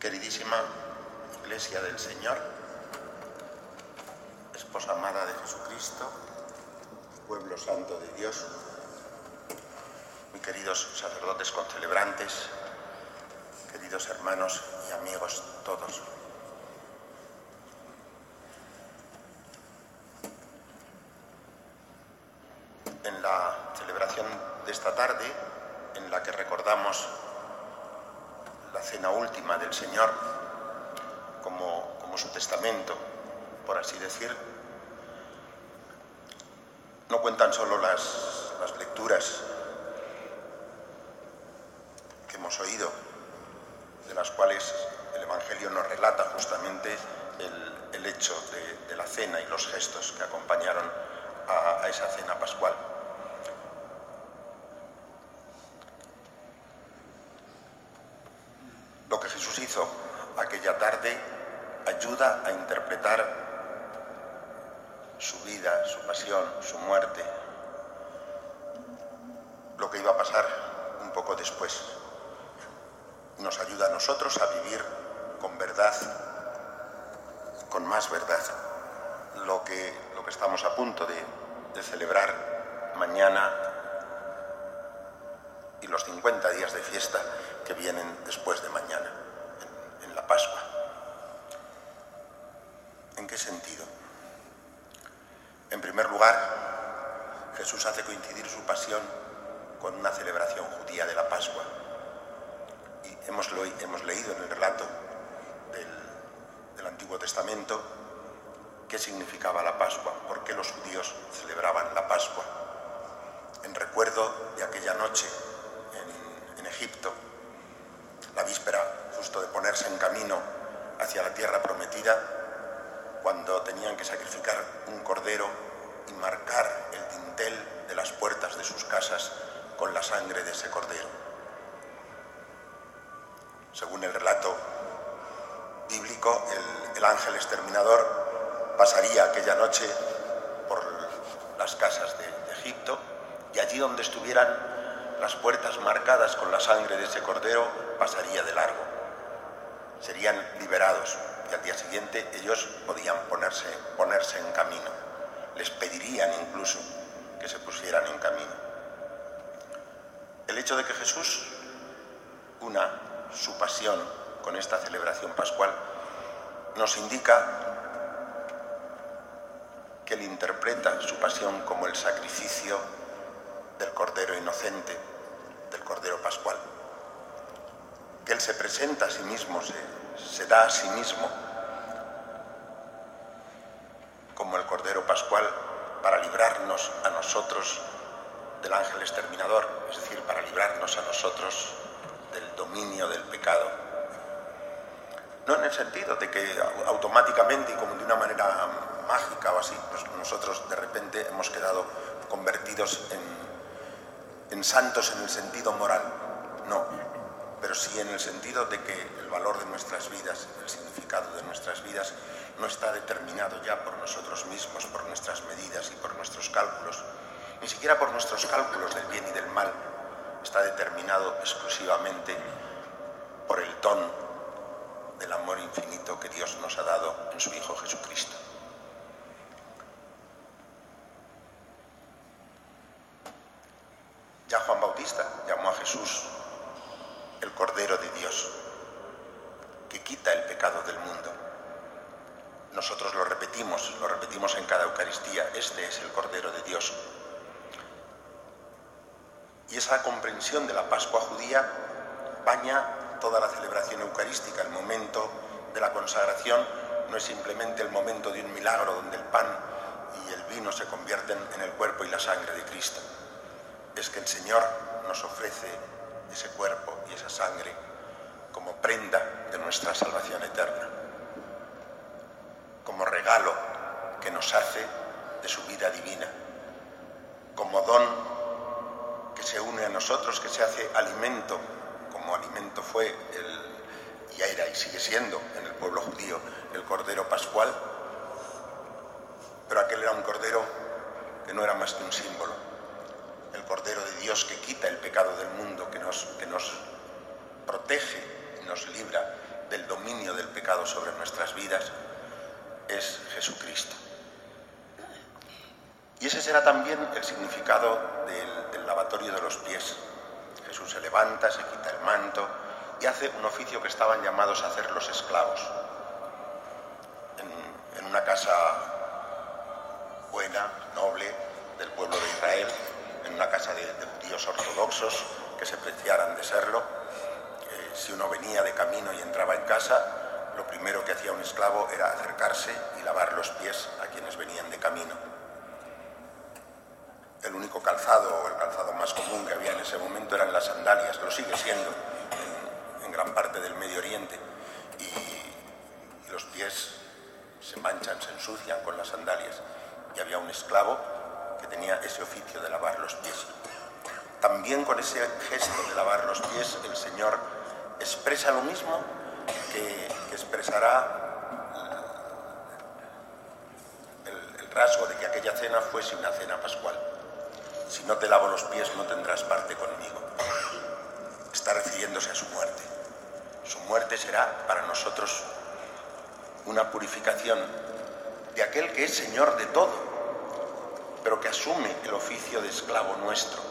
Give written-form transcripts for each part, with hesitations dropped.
Queridísima Iglesia del Señor, esposa amada de Jesucristo, pueblo santo de Dios, muy queridos sacerdotes concelebrantes, queridos hermanos y amigos todos. En la celebración de esta tarde, en la que recordamos la cena última del Señor como su testamento, por así decir, no cuentan solo las lecturas que hemos oído, de las cuales el Evangelio nos relata justamente el hecho de la cena y los gestos que acompañaron a esa cena pascual. Lo que Jesús hizo aquella tarde ayuda a interpretar su vida, su pasión, su muerte, lo que iba a pasar un poco después. Nos ayuda a nosotros a vivir con verdad, con más verdad, lo que estamos a punto de celebrar mañana y los 50 días de fiesta que vienen después de mañana, en la Pascua. ¿En qué sentido? En primer lugar, Jesús hace coincidir su pasión con una celebración judía de la Pascua. Y hemos leído en el relato del Antiguo Testamento qué significaba la Pascua, por qué los judíos celebraban la Pascua. En recuerdo de aquella noche en Egipto, la víspera justo de ponerse en camino hacia la tierra prometida, cuando tenían que sacrificar un cordero y marcar el dintel de las puertas de sus casas con la sangre de ese cordero. Según el relato bíblico, el ángel exterminador pasaría aquella noche por las casas de Egipto, y allí donde estuvieran las puertas marcadas con la sangre de ese cordero, pasaría de largo. Serían liberados y al día siguiente ellos podían ponerse en camino. Les pedirían incluso que se pusieran en camino. El hecho de que Jesús una su pasión con esta celebración pascual nos indica que él interpreta su pasión como el sacrificio del cordero inocente, del cordero pascual, que él se presenta a sí mismo, se da a sí mismo como el cordero pascual para librarnos a nosotros del ángel exterminador, es decir, para librarnos a nosotros del dominio del pecado. No en el sentido de que automáticamente y como de una manera mágica o así, pues nosotros de repente hemos quedado convertidos en santos en el sentido moral, no, pero sí en el sentido de que el valor de nuestras vidas, el significado de nuestras vidas no está determinado ya por nosotros mismos, por nuestras medidas y por nuestros cálculos, ni siquiera por nuestros cálculos del bien y del mal, está determinado exclusivamente por el don del amor infinito que Dios nos ha dado en su Hijo Jesucristo. Ya Juan Bautista llamó a Jesús el Cordero de Dios, que quita el pecado del mundo. Nosotros lo repetimos en cada Eucaristía: este es el Cordero de Dios. Y esa comprensión de la Pascua judía baña toda la celebración eucarística. El momento de la consagración no es simplemente el momento de un milagro donde el pan y el vino se convierten en el cuerpo y la sangre de Cristo. Es que el Señor nos ofrece ese cuerpo y esa sangre como prenda de nuestra salvación eterna, como regalo que nos hace de su vida divina, como don que se une a nosotros, que se hace alimento, como alimento fue y era y sigue siendo en el pueblo judío el Cordero Pascual, pero aquel era un Cordero que no era más que un símbolo, el Cordero de Dios que quita el pecado del mundo, que nos protege y nos libra del dominio del pecado sobre nuestras vidas es Jesucristo. Y ese será también el significado del lavatorio de los pies. Jesús se levanta, se quita el manto y hace un oficio que estaban llamados a hacer los esclavos. En una casa buena, noble, del pueblo de Israel, en una casa de judíos ortodoxos que se preciaran de serlo, si uno venía de camino y entraba en casa, lo primero que hacía un esclavo era acercarse y lavar los pies a quienes venían de camino. El único calzado, o el calzado más común que había en ese momento, eran las sandalias, lo sigue siendo en gran parte del Medio Oriente, y los pies se manchan, se ensucian con las sandalias, y había un esclavo que tenía ese oficio de lavar los pies. También con ese gesto de lavar los pies el Señor expresa lo mismo que expresará el rasgo de que aquella cena fuese una cena pascual. Si no te lavo los pies no tendrás parte conmigo. Está refiriéndose a su muerte. Su muerte será para nosotros una purificación de aquel que es Señor de todo, pero que asume el oficio de esclavo nuestro.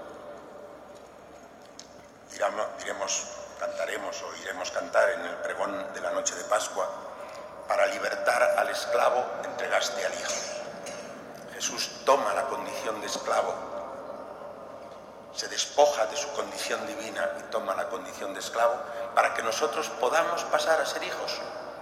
Diremos, cantaremos o iremos cantar en el pregón de la noche de Pascua: para libertar al esclavo entregaste al Hijo. Jesús toma la condición de esclavo, se despoja de su condición divina y toma la condición de esclavo para que nosotros podamos pasar a ser hijos.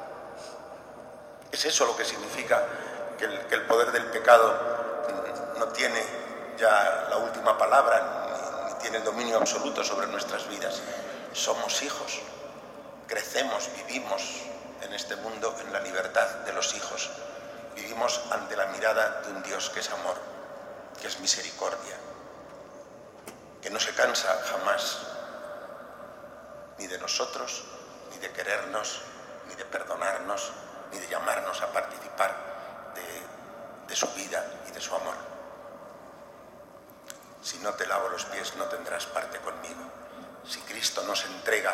Es eso lo que significa que el poder del pecado no tiene ya la última palabra, ni tiene el dominio absoluto sobre nuestras vidas. Somos hijos, crecemos, vivimos en este mundo en la libertad de los hijos. Vivimos ante la mirada de un Dios que es amor, que es misericordia, que no se cansa jamás ni de nosotros, ni de querernos, ni de perdonarnos, ni de llamarnos a participar de su vida y de su amor. Si no te lavo los pies no tendrás parte conmigo. Si Cristo nos entrega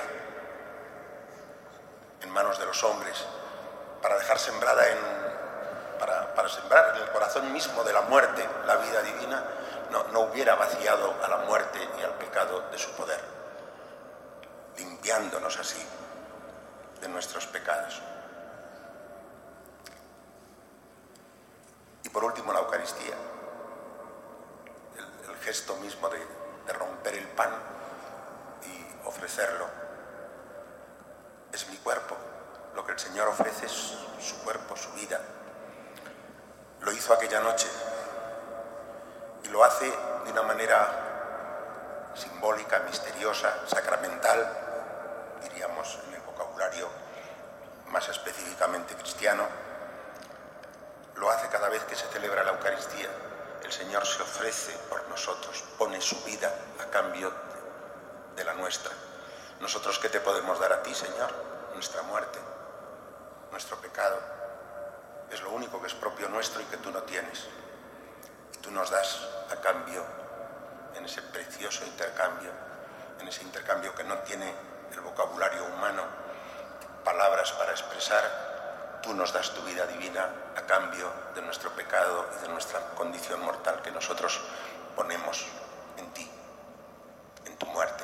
en manos de los hombres para dejar sembrada para sembrar en el corazón mismo de la muerte la vida divina, no hubiera vaciado a la muerte y al pecado de su poder, limpiándonos así de nuestros pecados. Y por último, la Eucaristía, el gesto mismo de romper el pan y ofrecerlo. Es mi cuerpo. Lo que el Señor ofrece es su cuerpo, su vida. Lo hizo aquella noche y lo hace de una manera simbólica, misteriosa, sacramental, diríamos en el vocabulario más específicamente cristiano. Lo hace cada vez que se celebra la Eucaristía. El Señor se ofrece por nosotros, pone su vida a cambio de la nuestra. ¿Nosotros qué te podemos dar a ti, Señor? Nuestra muerte, nuestro pecado. Es lo único que es propio nuestro y que tú no tienes. Y tú nos das a cambio, en ese precioso intercambio, en ese intercambio que no tiene el vocabulario humano palabras para expresar, tú nos das tu vida divina a cambio de nuestro pecado y de nuestra condición mortal que nosotros ponemos en ti, en tu muerte.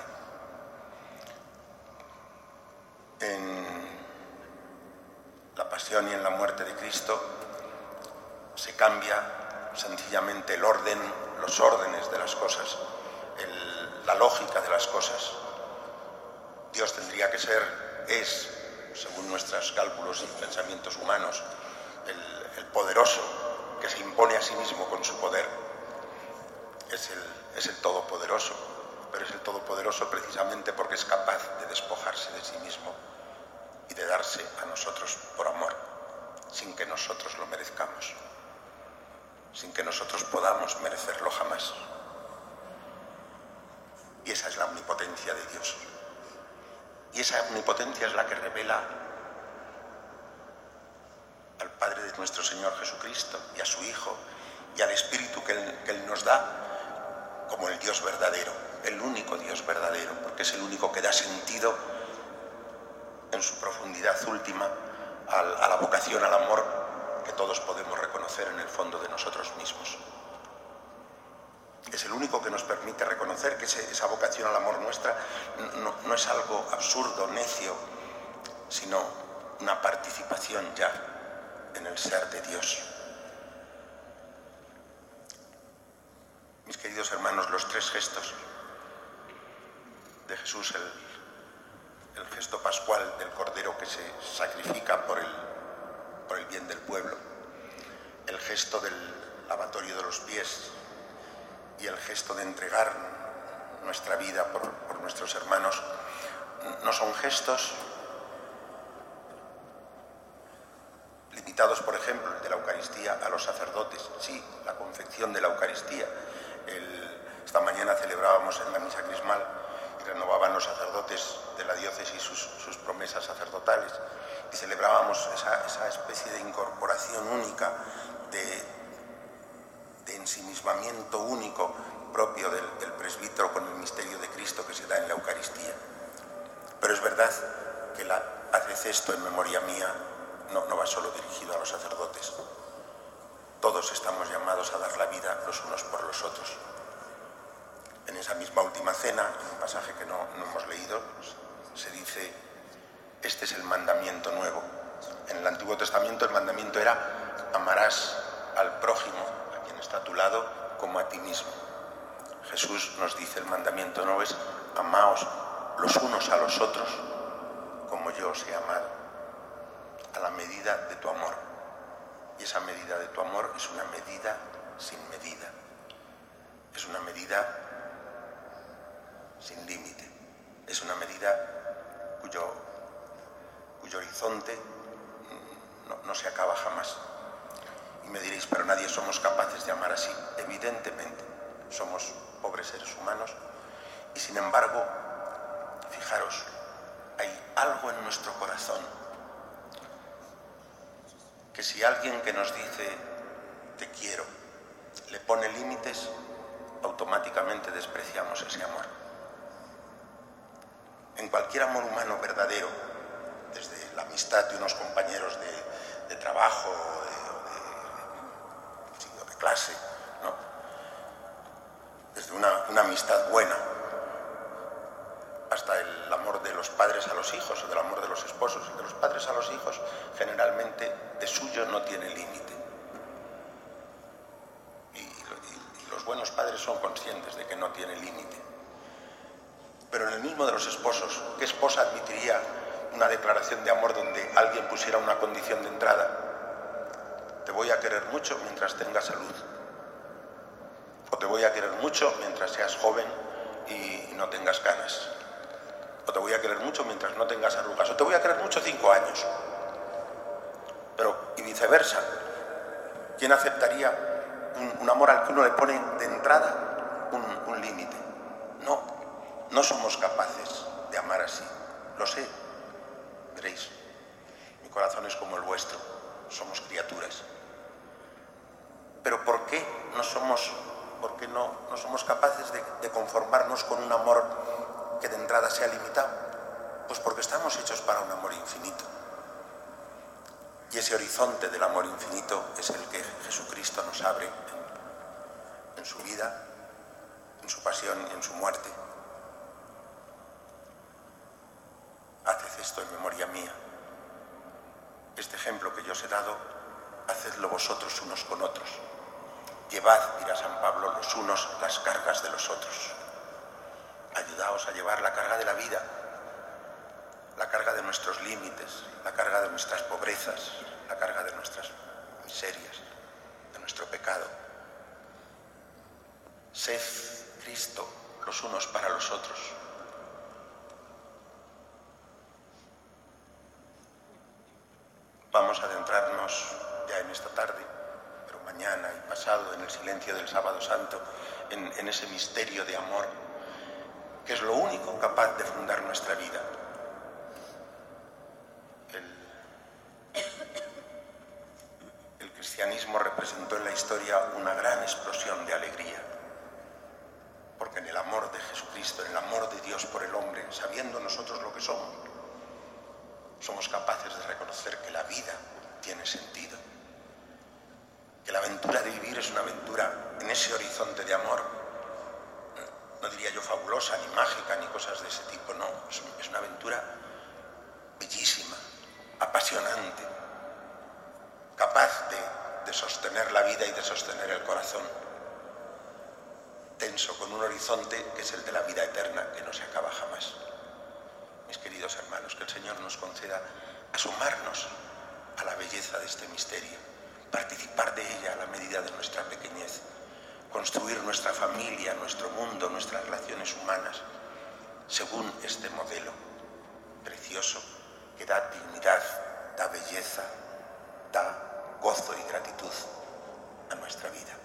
En la pasión y en la muerte de Cristo se cambia sencillamente el orden, los órdenes de las cosas, la lógica de las cosas. Dios tendría que ser, según nuestros cálculos y pensamientos humanos, el poderoso que se impone a sí mismo con su poder. Es el todopoderoso, pero es el todopoderoso precisamente porque es capaz de despojarse de sí mismo y de darse a nosotros por amor, sin que nosotros lo merezcamos, sin que nosotros podamos merecerlo jamás. Y esa es la omnipotencia de Dios. Y esa omnipotencia es la que revela al Padre de nuestro Señor Jesucristo y a su Hijo y al Espíritu que Él nos da como el Dios verdadero, el único Dios verdadero, porque es el único que da sentido en su profundidad última a la vocación al amor que todos podemos reconocer en el fondo de nosotros mismos. Es el único que nos permite reconocer que esa vocación al amor nuestra no es algo absurdo, necio, sino una participación ya en el ser de Dios. Mis queridos hermanos, los tres gestos de Jesús, el gesto pascual del Cordero que se sacrifica por el bien del pueblo, el gesto del lavatorio de los pies y el gesto de entregar nuestra vida por nuestros hermanos, no son gestos limitados, por ejemplo, el de la Eucaristía a los sacerdotes. Sí, la confección de la Eucaristía. Esta mañana celebrábamos en la misa crismal y renovaban los sacerdotes de la diócesis sus promesas sacerdotales, y celebrábamos esa especie de incorporación única, de ensimismamiento único propio del presbítero con el misterio de Cristo que se da en la Eucaristía. Pero es verdad que haced esto en memoria mía no va solo dirigido a los sacerdotes. Todos estamos llamados a dar la vida los unos por los otros. En esa misma última cena, en un pasaje que no hemos leído, se dice: este es el mandamiento nuevo. En el Antiguo Testamento el mandamiento era: amarás al prójimo, a quien está a tu lado, como a ti mismo. Jesús nos dice: el mandamiento nuevo es: amaos los unos a los otros como yo os he amado, a la medida de tu amor. Y esa medida de tu amor es una medida sin medida, es una medida sin límite, es una medida cuyo horizonte no se acaba jamás. Y me diréis: pero nadie somos capaces de amar así. Evidentemente, somos pobres seres humanos, y sin embargo, fijaros, hay algo en nuestro corazón que si alguien que nos dice te quiero le pone límites, automáticamente despreciamos ese amor. En cualquier amor humano verdadero, desde la amistad de unos compañeros de trabajo o de clase, ¿no? Desde una amistad buena, hasta el amor de los padres a los hijos o del amor de los esposos. El de los padres a los hijos generalmente de suyo no tiene límite. Y los buenos padres son conscientes de que no tiene límite. Pero en el mismo de los esposos, ¿qué esposa admitiría una declaración de amor donde alguien pusiera una condición de entrada? Te voy a querer mucho mientras tengas salud. O te voy a querer mucho mientras seas joven y no tengas canas. O te voy a querer mucho mientras no tengas arrugas. O te voy a querer mucho 5 años. Pero, y viceversa, ¿quién aceptaría un amor al que uno le pone de entrada un límite? No somos capaces de amar así. Lo sé, veréis. Mi corazón es como el vuestro. Somos criaturas. Pero ¿por qué no somos capaces de conformarnos con un amor que de entrada sea limitado? Pues porque estamos hechos para un amor infinito. Y ese horizonte del amor infinito es el que Jesucristo nos abre en su vida, en su pasión y en su muerte. Haced esto en memoria mía. Este ejemplo que yo os he dado, hacedlo vosotros unos con otros. Llevad, dirá San Pablo, los unos las cargas de los otros. Ayudaos a llevar la carga de la vida, la carga de nuestros límites, la carga de nuestras pobrezas, la carga de nuestras miserias, de nuestro pecado. Sed Cristo los unos para los otros. Vamos a adentrarnos ya en esta tarde, pero mañana y pasado, en el silencio del Sábado Santo, en ese misterio de amor, que es lo único capaz de fundar nuestra vida. El cristianismo representó en la historia una gran explosión de alegría, porque en el amor de Jesucristo, en el amor de Dios por el hombre, sabiendo nosotros lo que somos, somos capaces de reconocer que la vida tiene sentido, que la aventura de vivir es una aventura en ese horizonte de amor, no diría yo fabulosa, ni mágica, ni cosas de ese tipo, no, es una aventura bellísima, apasionante, capaz de sostener la vida y de sostener el corazón, tenso con un horizonte que es el de la vida eterna, que no se acaba jamás. Mis queridos hermanos, que el Señor nos conceda asomarnos a la belleza de este misterio, participar de ella a la medida de nuestra pequeñez, construir nuestra familia, nuestro mundo, nuestras relaciones humanas, según este modelo precioso que da dignidad, da belleza, da gozo y gratitud a nuestra vida.